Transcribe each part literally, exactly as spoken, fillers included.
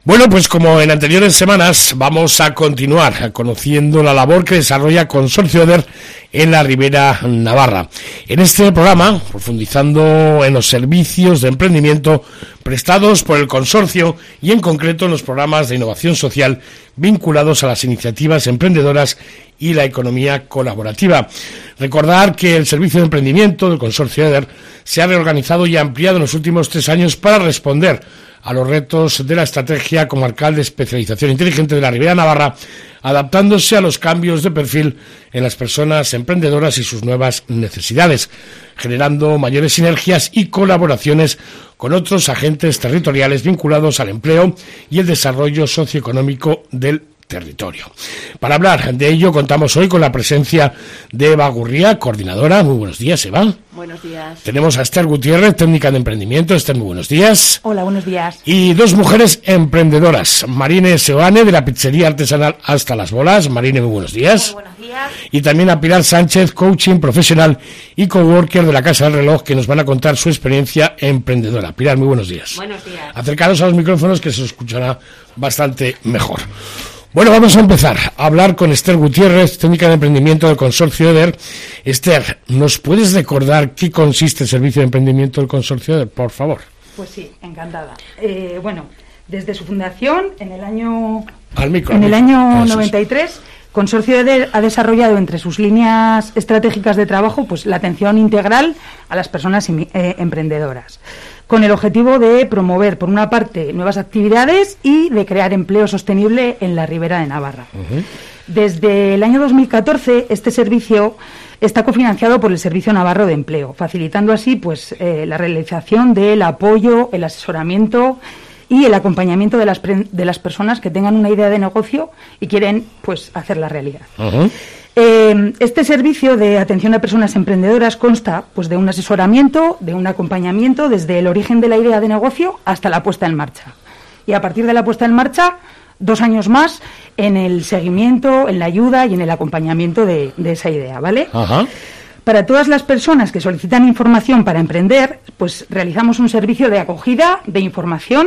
Bueno, pues como en anteriores semanas vamos a continuar conociendo la labor que desarrolla Consorcio Eder en la Ribera Navarra. En este programa, profundizando en los servicios de emprendimiento prestados por el consorcio y en concreto en los programas de innovación social vinculados a las iniciativas emprendedoras y la economía colaborativa. Recordar que el servicio de emprendimiento del Consorcio Eder se ha reorganizado y ampliado en los últimos tres años para responder a los retos de la estrategia comarcal de especialización inteligente de la Ribera Navarra, adaptándose a los cambios de perfil en las personas emprendedoras y sus nuevas necesidades, generando mayores sinergias y colaboraciones con otros agentes territoriales vinculados al empleo y el desarrollo socioeconómico del territorio. Para hablar de ello contamos hoy con la presencia de Eva Gurría, coordinadora. Muy buenos días, Eva. Buenos días. Tenemos a Esther Gutiérrez, técnica de emprendimiento. Esther, muy buenos días. Hola, buenos días. Y dos mujeres emprendedoras, Marine Seoane, de la pizzería artesanal Hasta las Bolas. Marine, muy buenos días. Muy buenos días. Y también a Pilar Sánchez, coaching profesional y coworker de la Casa del Reloj, que nos van a contar su experiencia emprendedora. Pilar, muy buenos días. Buenos días. Acercaros a los micrófonos que se os escuchará bastante mejor. Bueno, vamos a empezar a hablar con Esther Gutiérrez, técnica de emprendimiento del Consorcio Eder. Esther, ¿nos puedes recordar qué consiste el servicio de emprendimiento del Consorcio Eder, por favor? Pues sí, encantada. Eh, bueno, desde su fundación, en el año, al micro, en al el micro. año noventa y tres, Consorcio Eder ha desarrollado entre sus líneas estratégicas de trabajo pues la atención integral a las personas eh, emprendedoras, con el objetivo de promover, por una parte, nuevas actividades y de crear empleo sostenible en la Ribera de Navarra. Uh-huh. Desde el año dos mil catorce, este servicio está cofinanciado por el Servicio Navarro de Empleo, facilitando así pues eh, la realización del apoyo, el asesoramiento y el acompañamiento de las, pre- de las personas que tengan una idea de negocio y quieren pues hacerla realidad. Uh-huh. Eh, este servicio de atención a personas emprendedoras consta pues de un asesoramiento, de un acompañamiento desde el origen de la idea de negocio hasta la puesta en marcha. Y a partir de la puesta en marcha, dos años más en el seguimiento, en la ayuda y en el acompañamiento de, de esa idea, ¿vale? Ajá. Para todas las personas que solicitan información para emprender, pues realizamos un servicio de acogida, de información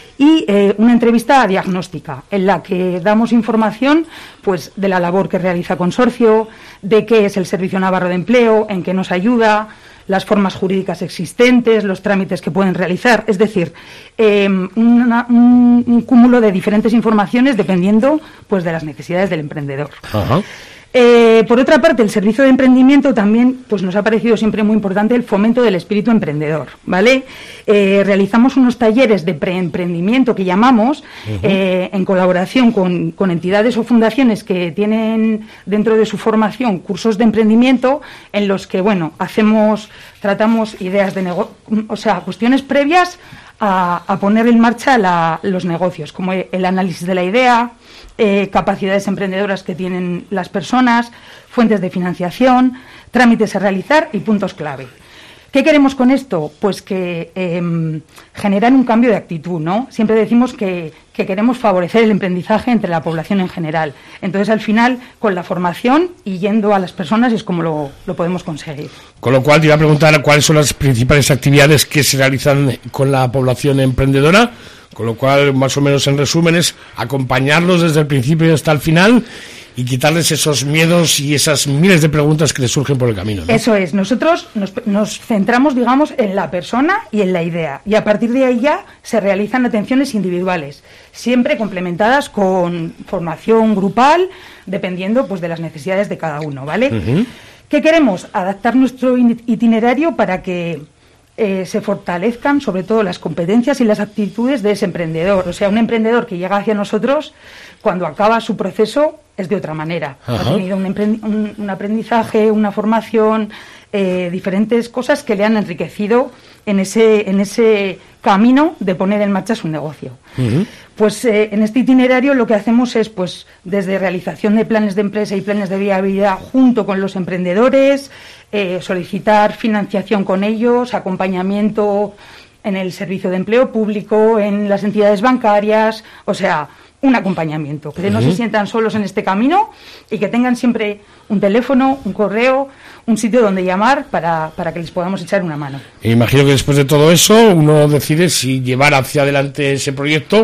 y eh, una entrevista diagnóstica en la que damos información pues de la labor que realiza Consorcio, de qué es el Servicio Navarro de Empleo, en qué nos ayuda, las formas jurídicas existentes, los trámites que pueden realizar, es decir, eh, una, un, un cúmulo de diferentes informaciones dependiendo pues de las necesidades del emprendedor. Ajá. Eh, por otra parte, el servicio de emprendimiento también pues nos ha parecido siempre muy importante el fomento del espíritu emprendedor, ¿vale? Eh, realizamos unos talleres de preemprendimiento que llamamos, uh-huh. eh, en colaboración con, con entidades o fundaciones que tienen dentro de su formación cursos de emprendimiento en los que, bueno, hacemos, tratamos ideas de negocio, o sea, cuestiones previas a, a poner en marcha la, los negocios, como el análisis de la idea, Eh, capacidades emprendedoras que tienen las personas, fuentes de financiación, trámites a realizar y puntos clave. ¿Qué queremos con esto? Pues que eh, generar un cambio de actitud, ¿no? Siempre decimos que, que queremos favorecer el emprendizaje entre la población en general. Entonces, al final, con la formación y yendo a las personas es como lo, lo podemos conseguir. Con lo cual, te iba a preguntar cuáles son las principales actividades que se realizan con la población emprendedora. Con lo cual, más o menos en resumen, es acompañarlos desde el principio hasta el final y quitarles esos miedos y esas miles de preguntas que les surgen por el camino, ¿no? Eso es. Nosotros nos, nos centramos, digamos, en la persona y en la idea. Y a partir de ahí ya se realizan atenciones individuales, siempre complementadas con formación grupal, dependiendo pues de las necesidades de cada uno, ¿vale? Uh-huh. ¿Qué queremos? Adaptar nuestro itinerario para que Eh, se fortalezcan sobre todo las competencias y las actitudes de ese emprendedor. O sea, un emprendedor que llega hacia nosotros, cuando acaba su proceso, es de otra manera. Ajá. Ha tenido un, emprendi- un, un aprendizaje, una formación, eh, diferentes cosas que le han enriquecido en ese, en ese camino de poner en marcha su negocio. Uh-huh. Pues eh, en este itinerario lo que hacemos es, pues, desde realización de planes de empresa y planes de viabilidad junto con los emprendedores, eh, solicitar financiación con ellos, acompañamiento en el servicio de empleo público, en las entidades bancarias, o sea, un acompañamiento, que uh-huh. no se sientan solos en este camino y que tengan siempre un teléfono, un correo, un sitio donde llamar para, para que les podamos echar una mano. Imagino que después de todo eso uno decide si llevar hacia adelante ese proyecto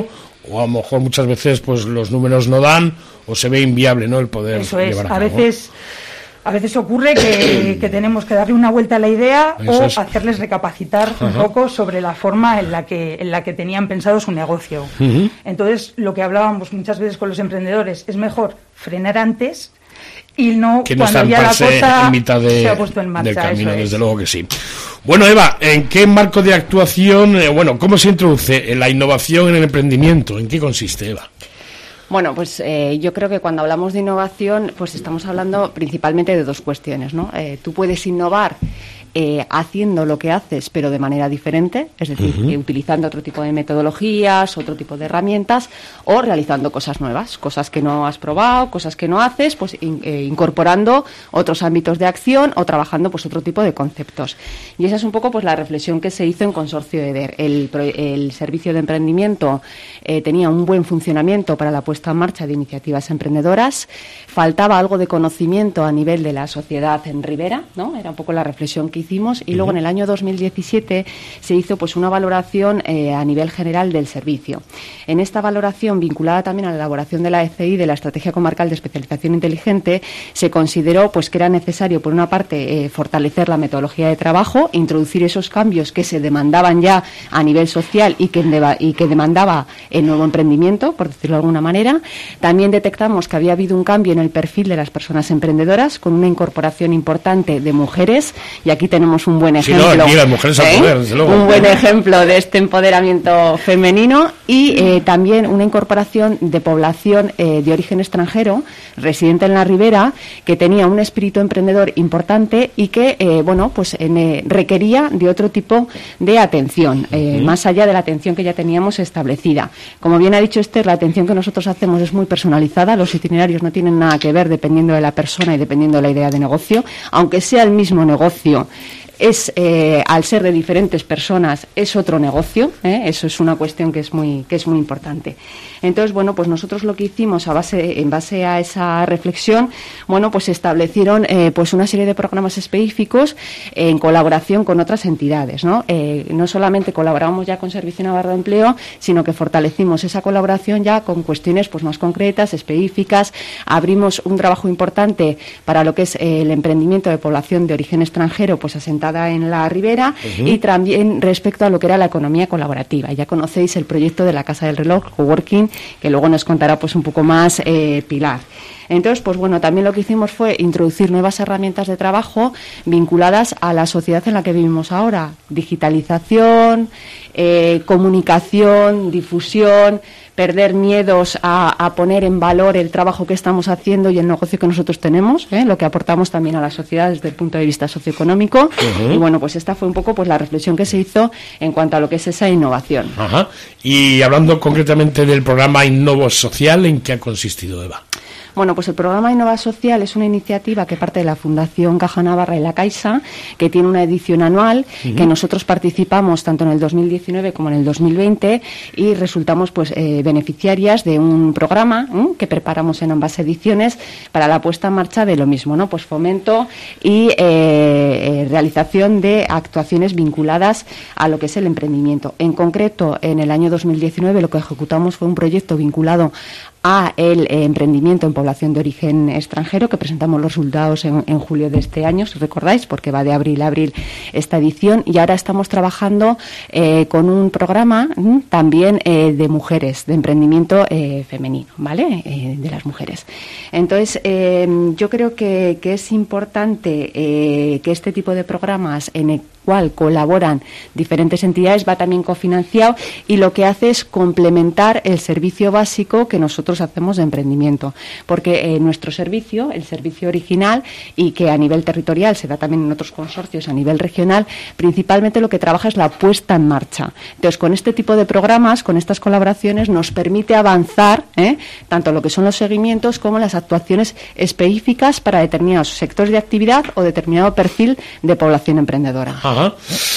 o a lo mejor muchas veces pues los números no dan o se ve inviable, ¿no?, el poder Eso es, llevar a cabo. A veces, a veces ocurre que, que tenemos que darle una vuelta a la idea Eso o es. hacerles recapacitar Ajá. un poco sobre la forma en la que en la que tenían pensado su negocio. Uh-huh. Entonces, lo que hablábamos muchas veces con los emprendedores, es mejor frenar antes y no que no cuando ya la cosa en mitad de, se ha puesto en marcha. Del camino, desde es. luego que sí. Bueno, Eva, ¿en qué marco de actuación, eh, bueno, cómo se introduce la innovación en el emprendimiento? ¿En qué consiste, Eva? Bueno, pues eh, yo creo que cuando hablamos de innovación, pues estamos hablando principalmente de dos cuestiones, ¿no? Eh, tú puedes innovar eh, haciendo lo que haces, pero de manera diferente, es decir, uh-huh. eh, utilizando otro tipo de metodologías, otro tipo de herramientas, o realizando cosas nuevas, cosas que no has probado, cosas que no haces, pues in, eh, incorporando otros ámbitos de acción o trabajando pues otro tipo de conceptos. Y esa es un poco pues la reflexión que se hizo en Consorcio EDER. El, el servicio de emprendimiento eh, tenía un buen funcionamiento para la puesta en marcha de iniciativas emprendedoras, faltaba algo de conocimiento a nivel de la sociedad en Ribera, ¿no? Era un poco la reflexión que hicimos, y luego en el año dos mil diecisiete se hizo pues una valoración eh, a nivel general del servicio. En esta valoración, vinculada también a la elaboración de la E C I, de la Estrategia Comarcal de Especialización Inteligente, se consideró pues que era necesario, por una parte, eh, fortalecer la metodología de trabajo, introducir esos cambios que se demandaban ya a nivel social y que, deba, y que demandaba el nuevo emprendimiento, por decirlo de alguna manera. También detectamos que había habido un cambio en el perfil de las personas emprendedoras, con una incorporación importante de mujeres, y aquí tenemos un buen ejemplo. Sí, no, aquí las mujeres ¿eh? a poder, desde luego. Un buen ejemplo de este empoderamiento femenino, y eh, también una incorporación de población eh, de origen extranjero, residente en la Ribera, que tenía un espíritu emprendedor importante y que, eh, bueno, pues eh, requería de otro tipo de atención, eh, uh-huh. más allá de la atención que ya teníamos establecida. Como bien ha dicho Esther, la atención que nosotros hacemos es muy personalizada, los itinerarios no tienen nada que ver dependiendo de la persona y dependiendo de la idea de negocio, aunque sea el mismo negocio. Es eh, al ser de diferentes personas es otro negocio, ¿eh? Eso es una cuestión que es muy que es muy importante. Entonces, bueno, pues nosotros lo que hicimos a base en base a esa reflexión, bueno, pues se establecieron eh, pues una serie de programas específicos eh, en colaboración con otras entidades, ¿no? Eh, no solamente colaboramos ya con Servicio Navarro de Empleo, sino que fortalecimos esa colaboración ya con cuestiones pues más concretas, específicas. Abrimos un trabajo importante para lo que es eh, el emprendimiento de población de origen extranjero, pues asentada en la Ribera, uh-huh. y también respecto a lo que era la economía colaborativa. Ya conocéis el proyecto de la Casa del Reloj, Coworking, que luego nos contará pues un poco más eh, Pilar. Entonces, pues bueno, también lo que hicimos fue introducir nuevas herramientas de trabajo vinculadas a la sociedad en la que vivimos ahora. Digitalización, eh, comunicación, difusión, perder miedos a, a poner en valor el trabajo que estamos haciendo y el negocio que nosotros tenemos, ¿eh? Lo que aportamos también a la sociedad desde el punto de vista socioeconómico. Uh-huh. Y bueno, pues esta fue un poco pues la reflexión que se hizo en cuanto a lo que es esa innovación. Ajá. Y hablando concretamente del programa Innovo Social, ¿en qué ha consistido, Eva? Bueno, pues el programa Innova Social es una iniciativa que parte de la Fundación Caja Navarra y la Caixa, que tiene una edición anual, uh-huh. que nosotros participamos tanto en el dos mil diecinueve como en el dos mil veinte, y resultamos pues eh, beneficiarias de un programa ¿eh? que preparamos en ambas ediciones para la puesta en marcha de lo mismo, ¿no? Pues fomento y eh, eh, realización de actuaciones vinculadas a lo que es el emprendimiento. En concreto, en el año dos mil diecinueve lo que ejecutamos fue un proyecto vinculado a el eh, emprendimiento en población de origen extranjero, que presentamos los resultados en, en julio de este año, si recordáis, porque va de abril a abril esta edición, y ahora estamos trabajando eh, con un programa ¿m? también eh, de mujeres, de emprendimiento eh, femenino, ¿vale? Eh, de las mujeres. Entonces, eh, yo creo que, que es importante eh, que este tipo de programas en el cual colaboran diferentes entidades va también cofinanciado, y lo que hace es complementar el servicio básico que nosotros hacemos de emprendimiento, porque eh, nuestro servicio, el servicio original, y que a nivel territorial se da también en otros consorcios a nivel regional, principalmente lo que trabaja es la puesta en marcha. Entonces, con este tipo de programas, con estas colaboraciones, nos permite avanzar ¿eh? tanto lo que son los seguimientos como las actuaciones específicas para determinados sectores de actividad o determinado perfil de población emprendedora. Ajá.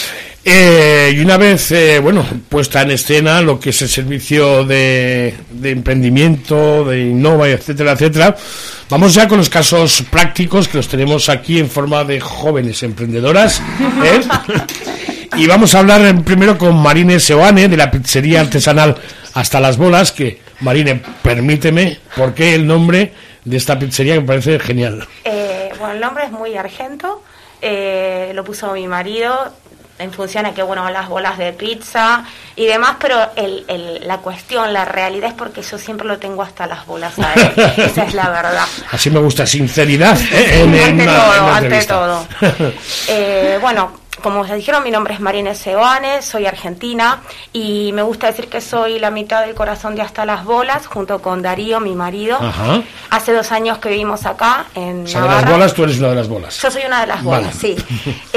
Eh, y una vez, eh, bueno, puesta en escena lo que es el servicio de, de emprendimiento, de Innova, etcétera, etcétera, vamos ya con los casos prácticos que los tenemos aquí en forma de jóvenes emprendedoras, ¿eh? Y vamos a hablar primero con Marine Seoane, de la pizzería artesanal Hasta las Bolas, que, Marine, permíteme, ¿por qué el nombre de esta pizzería que me parece genial? Eh, bueno, el nombre es muy argento, eh, lo puso mi marido en función a que, bueno, las bolas de pizza y demás, pero el, el, la cuestión, la realidad es porque yo siempre lo tengo hasta las bolas a él. Esa es la verdad. Así me gusta, sinceridad. ¿eh? En, ante, en todo, una, en ante todo, ante todo. Eh, bueno, como ya dijeron, mi nombre es Marine Seoane, soy argentina y me gusta decir que soy la mitad del corazón de Hasta las Bolas, junto con Darío, mi marido. Ajá. Hace dos años que vivimos acá en o sea, Navarra. De las bolas, tú eres una de las bolas. Yo soy una de las bolas, vale. Sí.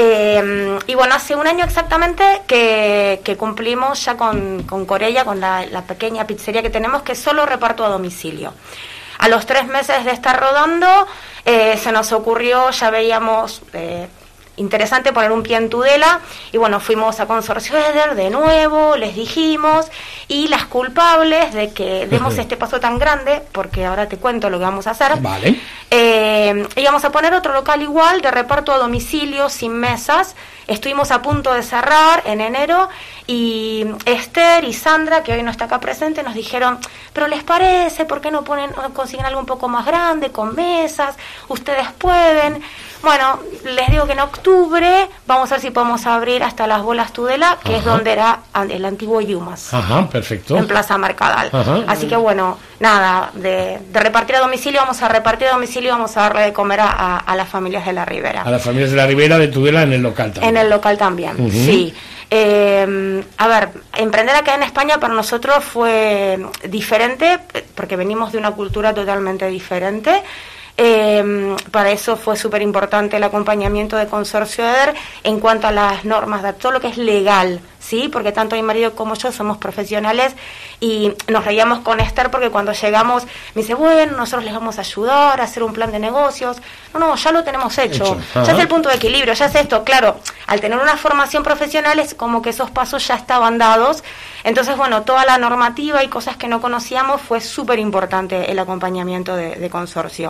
Eh, y bueno, hace un año exactamente que, que cumplimos ya con, con Corella, con la, la pequeña pizzería que tenemos, que solo reparto a domicilio. A los tres meses de estar rodando, eh, se nos ocurrió, ya veíamos... Eh, interesante poner un pie en Tudela y bueno, fuimos a Consorcio Eder de nuevo, les dijimos, y las culpables de que demos este paso tan grande, porque ahora te cuento lo que vamos a hacer. Vale. Eh, íbamos a poner otro local igual, de reparto a domicilio, sin mesas. Estuvimos a punto de cerrar en enero y Esther y Sandra, que hoy no está acá presente, nos dijeron, pero ¿les parece? ¿Por qué no ponen, no consiguen algo un poco más grande, con mesas? Ustedes pueden. Bueno, les digo que en octubre vamos a ver si podemos abrir Hasta las Bolas Tudela, que Ajá. es donde era el antiguo Yumas. Ajá, perfecto. En Plaza Mercadal. Ajá. Así que bueno, nada, de, de repartir a domicilio, vamos a repartir a domicilio, vamos a darle de comer a, a, a las familias de la Ribera. A las familias de la Ribera de Tudela en el local también. En el local también, uh-huh. sí. Eh, a ver, emprender acá en España para nosotros fue diferente, porque venimos de una cultura totalmente diferente. Eh, para eso fue súper importante el acompañamiento de Consorcio Eder en cuanto a las normas, de todo lo que es legal, ¿sí? Porque tanto mi marido como yo somos profesionales y nos reíamos con Esther porque cuando llegamos me dice, bueno, nosotros les vamos a ayudar a hacer un plan de negocios. No, no, ya lo tenemos hecho, hecho. Ya es el punto de equilibrio, ya es esto. Claro, al tener una formación profesional es como que esos pasos ya estaban dados. Entonces, bueno, toda la normativa y cosas que no conocíamos fue súper importante el acompañamiento de, de Consorcio.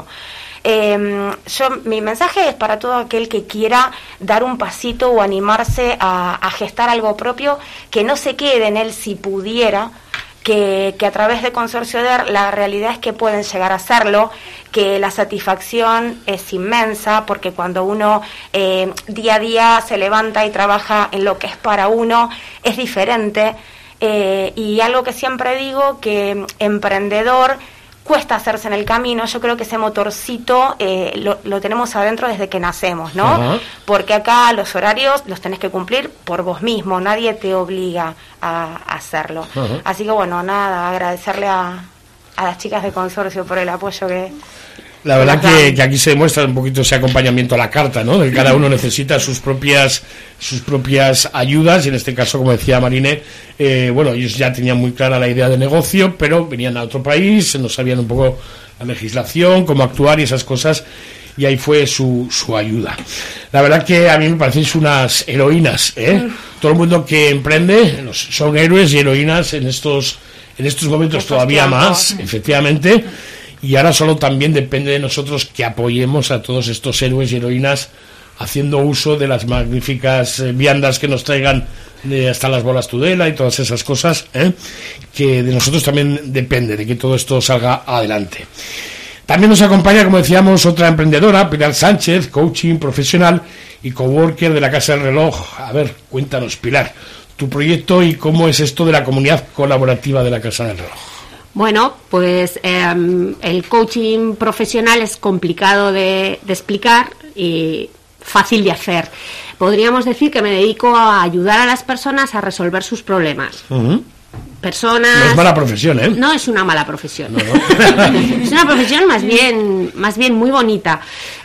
Eh, yo, mi mensaje es para todo aquel que quiera dar un pasito o animarse a, a gestar algo propio, que no se quede en él si pudiera, que, que a través de Consorcio Eder la realidad es que pueden llegar a hacerlo, que la satisfacción es inmensa, porque cuando uno eh, día a día se levanta y trabaja en lo que es para uno, es diferente. Eh, y algo que siempre digo, que emprendedor cuesta hacerse en el camino. Yo creo que ese motorcito eh, lo, lo tenemos adentro desde que nacemos, ¿no? Ajá. Porque acá los horarios los tenés que cumplir por vos mismo, nadie te obliga a, a hacerlo. Ajá. Así que bueno, nada, agradecerle a, a las chicas de Consorcio por el apoyo que... La verdad que, que aquí se demuestra un poquito ese acompañamiento a la carta, ¿no? Que cada uno necesita sus propias sus propias ayudas, y en este caso, como decía Marine, eh, bueno, ellos ya tenían muy clara la idea de negocio, pero venían a otro país, no sabían un poco la legislación, cómo actuar y esas cosas, y ahí fue su, su ayuda. La verdad que a mí me parecéis unas heroínas, ¿eh? Mm. Todo el mundo que emprende son héroes y heroínas en estos, en estos momentos estos todavía tiempos. Más, efectivamente. Y ahora solo también depende de nosotros que apoyemos a todos estos héroes y heroínas haciendo uso de las magníficas eh, viandas que nos traigan de Hasta las Bolas Tudela y todas esas cosas, ¿eh? Que de nosotros también depende de que todo esto salga adelante. También nos acompaña, como decíamos, otra emprendedora, Pilar Sánchez, coaching profesional y coworker de la Casa del Reloj. A ver, cuéntanos, Pilar, tu proyecto y cómo es esto de la comunidad colaborativa de la Casa del Reloj. Bueno, pues eh, el coaching profesional es complicado de, de explicar y fácil de hacer. Podríamos decir que me dedico a ayudar a las personas a resolver sus problemas. Uh-huh. Personas... No es mala profesión, ¿eh? No es una mala profesión. No, no. Es una profesión más bien, más bien muy bonita.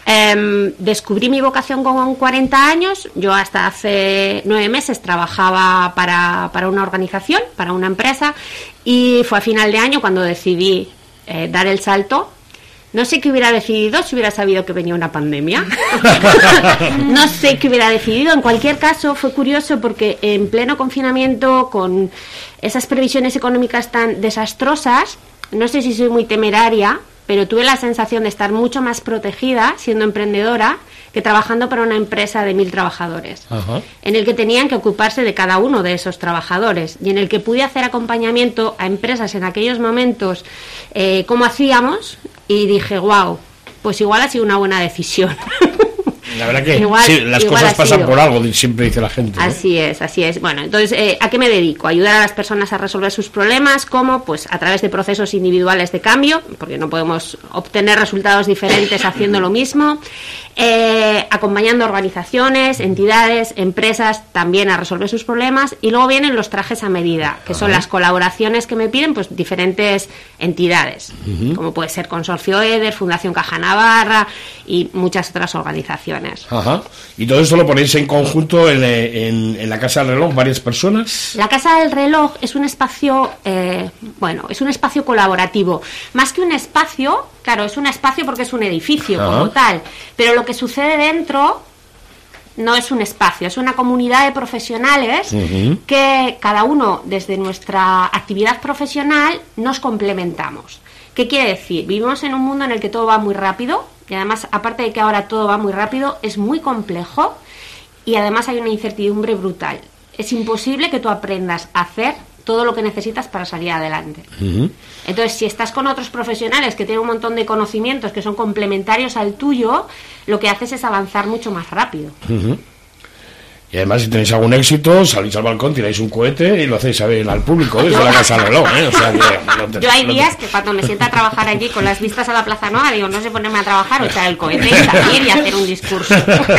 Eh, descubrí mi vocación con cuarenta años. Yo hasta hace nueve meses trabajaba para, para una organización, para una empresa, y fue a final de año cuando decidí eh, dar el salto. No sé qué hubiera decidido si hubiera sabido que venía una pandemia. No sé qué hubiera decidido. En cualquier caso, fue curioso porque en pleno confinamiento, con esas previsiones económicas tan desastrosas, no sé si soy muy temeraria, pero tuve la sensación de estar mucho más protegida siendo emprendedora que trabajando para una empresa de mil trabajadores, Ajá. en el que tenían que ocuparse de cada uno de esos trabajadores y en el que pude hacer acompañamiento a empresas en aquellos momentos, eh, como hacíamos, y dije, wow, pues igual ha sido una buena decisión. La verdad que igual, sí, las cosas pasan por algo, siempre dice la gente, ¿no? Así es, así es. Bueno, entonces, eh, ¿a qué me dedico? Ayudar a las personas a resolver sus problemas, ¿cómo? Pues a través de procesos individuales de cambio, porque no podemos obtener resultados diferentes haciendo lo mismo, eh, acompañando a organizaciones, entidades, empresas también a resolver sus problemas, y luego vienen los trajes a medida, que Ajá. son las colaboraciones que me piden pues diferentes entidades, uh-huh. como puede ser Consorcio EDER, Fundación Caja Navarra y muchas otras organizaciones. Ajá. Y todo esto lo ponéis en conjunto en, en, en la Casa del Reloj, varias personas. La Casa del Reloj es un espacio, eh, bueno, es un espacio colaborativo. Más que un espacio, claro, es un espacio porque es un edificio Ajá. como tal, pero lo que sucede dentro no es un espacio, es una comunidad de profesionales uh-huh. que cada uno desde nuestra actividad profesional nos complementamos. ¿Qué quiere decir? Vivimos en un mundo en el que todo va muy rápido y además, aparte de que ahora todo va muy rápido, es muy complejo y además hay una incertidumbre brutal. Es imposible que tú aprendas a hacer todo lo que necesitas para salir adelante. Uh-huh. Entonces, si estás con otros profesionales que tienen un montón de conocimientos que son complementarios al tuyo, lo que haces es avanzar mucho más rápido. Uh-huh. Y además, si tenéis algún éxito, salís al balcón, tiráis un cohete y lo hacéis saber al público desde la Casa del Reloj, ¿eh? O sea, que, no te, yo hay no días te... que cuando me siento a trabajar allí con las vistas a la Plaza Nueva, digo, no sé ponerme a trabajar o echar el cohete y salir y hacer un discurso.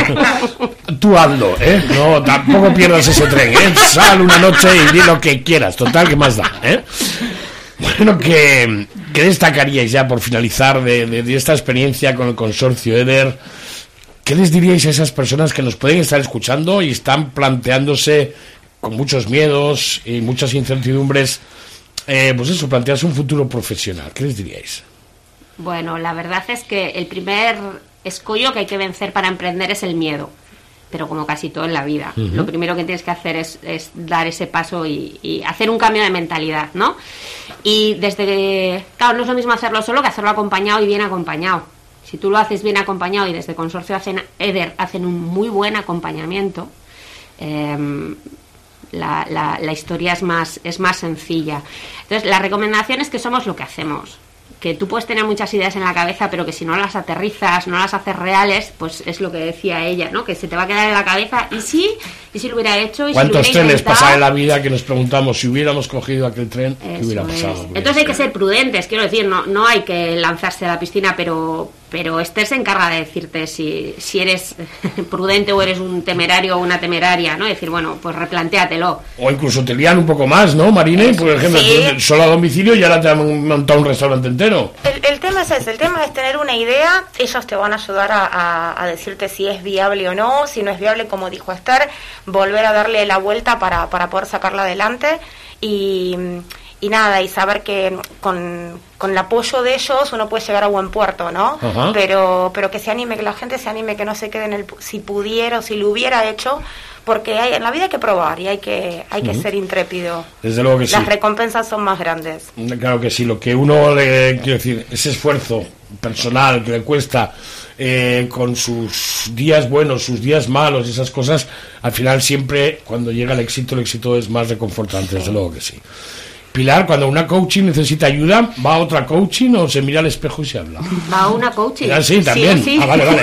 Tú hazlo, ¿eh? No, tampoco pierdas ese tren, ¿eh? Sal una noche y di lo que quieras, total, ¿qué más da, eh? Bueno, ¿qué, qué destacaríais ya por finalizar de, de, de esta experiencia con el Consorcio EDER? ¿Qué les diríais a esas personas que nos pueden estar escuchando y están planteándose con muchos miedos y muchas incertidumbres, eh, pues eso, plantearse un futuro profesional? ¿Qué les diríais? Bueno, la verdad es que el primer escollo que hay que vencer para emprender es el miedo, pero como casi todo en la vida. Uh-huh. Lo primero que tienes que hacer es, es dar ese paso y, y hacer un cambio de mentalidad, ¿no? Y desde, claro, no es lo mismo hacerlo solo que hacerlo acompañado y bien acompañado. Si tú lo haces bien acompañado y desde Consorcio hacen, EDER hacen un muy buen acompañamiento, eh, la, la, la historia es más, es más sencilla. Entonces, la recomendación es que somos lo que hacemos. Que tú puedes tener muchas ideas en la cabeza, pero que si no las aterrizas, no las haces reales, pues es lo que decía ella, ¿no? Que se te va a quedar en la cabeza. ¿Y sí? ¿Y si lo hubiera hecho? ¿Y ¿Cuántos si trenes pasan en la vida que nos preguntamos si hubiéramos cogido aquel tren, Eso qué hubiera es. pasado? Entonces hay que ser prudentes, quiero decir, no, no hay que lanzarse a la piscina, pero... pero Esther se encarga de decirte si, si eres prudente o eres un temerario o una temeraria, ¿no? Decir, bueno, pues replantéatelo. O incluso te lían un poco más, ¿no, Marine? Eso, por ejemplo, sí. tú, solo a domicilio y ahora te han montado un restaurante entero. El, el tema es ese, el tema es tener una idea, ellos te van a ayudar a, a, a decirte si es viable o no, si no es viable, como dijo Esther, volver a darle la vuelta para, para poder sacarla adelante y... y nada, y saber que con, con el apoyo de ellos uno puede llegar a buen puerto, ¿no? Ajá. Pero pero que se anime, que la gente se anime, que no se quede en el si pudiera o si lo hubiera hecho, porque hay, en la vida hay que probar y hay que hay que uh-huh. ser intrépido. Desde luego que sí. Las recompensas son más grandes. Claro que sí, lo que uno le quiero decir, ese esfuerzo personal que le cuesta eh, con sus días buenos, sus días malos y esas cosas, al final siempre cuando llega el éxito, el éxito es más reconfortante, sí. Desde luego que sí. Pilar, cuando una coaching necesita ayuda, ¿va a otra coaching o se mira al espejo y se habla? Va a una coaching. Ah, sí, también. Sí, sí. Ah, vale, vale.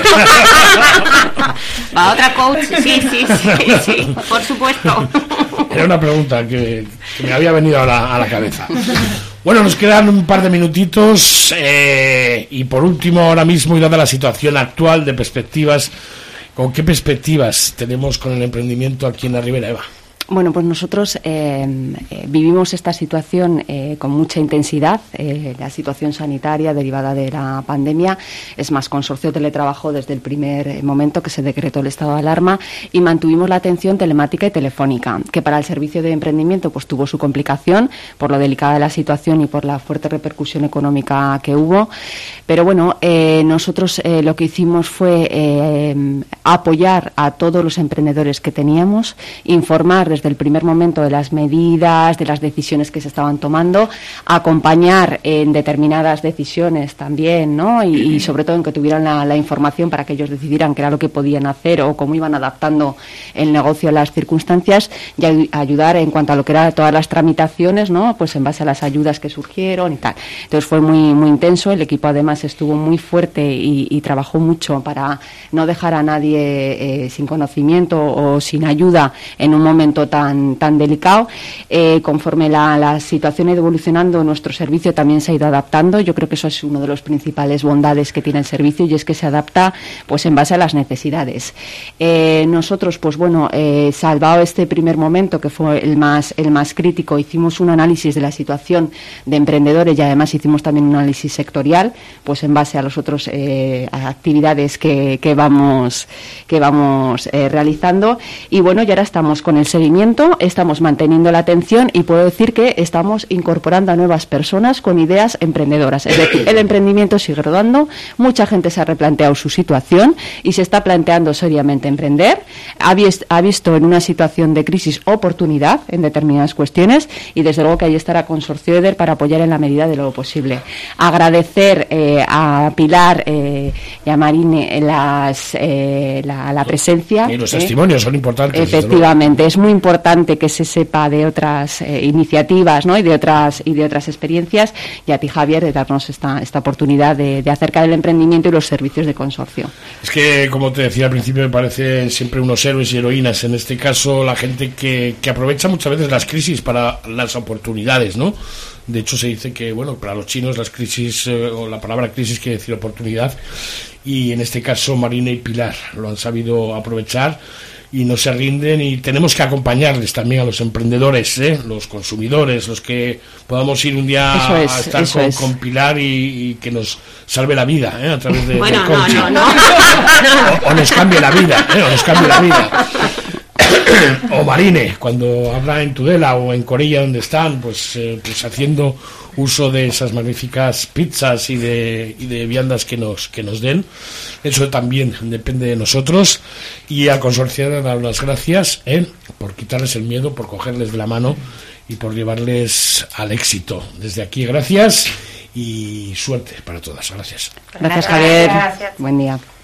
Va a otra coaching, sí, sí, sí, sí, por supuesto. Era una pregunta que, que me había venido a la, a la cabeza. Bueno, nos quedan un par de minutitos eh, y por último, ahora mismo, y dada la situación actual de perspectivas, ¿con qué perspectivas tenemos con el emprendimiento aquí en la Ribera, Eva? Bueno, pues nosotros eh, eh, vivimos esta situación eh, con mucha intensidad. Eh, la situación sanitaria derivada de la pandemia. Es más, Consorcio Teletrabajo desde el primer momento que se decretó el estado de alarma y mantuvimos la atención telemática y telefónica, que para el servicio de emprendimiento pues tuvo su complicación por lo delicada de la situación y por la fuerte repercusión económica que hubo. Pero bueno, eh, nosotros eh, lo que hicimos fue eh, apoyar a todos los emprendedores que teníamos, informar desde desde el primer momento de las medidas, de las decisiones que se estaban tomando, acompañar en determinadas decisiones también, ¿no? Y, y sobre todo en que tuvieran la, la información para que ellos decidieran qué era lo que podían hacer o cómo iban adaptando el negocio a las circunstancias, y ay- ayudar en cuanto a lo que eran todas las tramitaciones, ¿no? Pues en base a las ayudas que surgieron y tal. Entonces fue muy muy intenso, el equipo además estuvo muy fuerte y, y trabajó mucho para no dejar a nadie eh, sin conocimiento o sin ayuda en un momento tan tan delicado. Eh, conforme la, la situación ha ido evolucionando, nuestro servicio también se ha ido adaptando. Yo creo que eso es uno de los principales bondades que tiene el servicio, y es que se adapta pues en base a las necesidades. Eh, nosotros, pues bueno, eh, salvado este primer momento, que fue el más el más crítico, hicimos un análisis de la situación de emprendedores y además hicimos también un análisis sectorial, pues en base a los otros eh, actividades que, que vamos que vamos eh, realizando. Y bueno, y ahora estamos con el seguimiento, estamos manteniendo la atención, y puedo decir que estamos incorporando a nuevas personas con ideas emprendedoras. Es decir, el emprendimiento sigue rodando, mucha gente se ha replanteado su situación y se está planteando seriamente emprender, ha, vis- ha visto en una situación de crisis oportunidad en determinadas cuestiones, y desde luego que ahí estará Consorcio EDER para apoyar en la medida de lo posible. Agradecer eh, a Pilar eh, y a Marine las, eh, la, la presencia. Y los eh, testimonios son importantes. Efectivamente, es muy importante que se sepa de otras eh, iniciativas, ¿no? y de otras y de otras experiencias, y a ti, Javier, de darnos esta esta oportunidad de, de acercar el emprendimiento y los servicios de consorcio. Es que, como te decía al principio, me parecen siempre unos héroes y heroínas. En este caso, la gente que, que aprovecha muchas veces las crisis para las oportunidades, ¿no? De hecho, se dice que, bueno, para los chinos las crisis, eh, o la palabra crisis quiere decir oportunidad, y en este caso Marine y Pilar lo han sabido aprovechar y no se rinden, y tenemos que acompañarles también a los emprendedores, ¿eh? Los consumidores, los que podamos ir un día Eso es, a estar eso con, es. con Pilar y, y que nos salve la vida, ¿eh? A través de, Bueno, de no, coaching. no, no. O, o nos cambie la vida, ¿eh? O nos cambie la vida. O Marine, cuando habla en Tudela o en Corella, donde están, pues, eh, pues haciendo uso de esas magníficas pizzas y de, y de viandas que nos que nos den. Eso también depende de nosotros, y al consorcio dar las gracias, ¿eh? Por quitarles el miedo, por cogerles de la mano y por llevarles al éxito. Desde aquí, gracias y suerte para todas. Gracias. Gracias, Javier. Gracias. Buen día.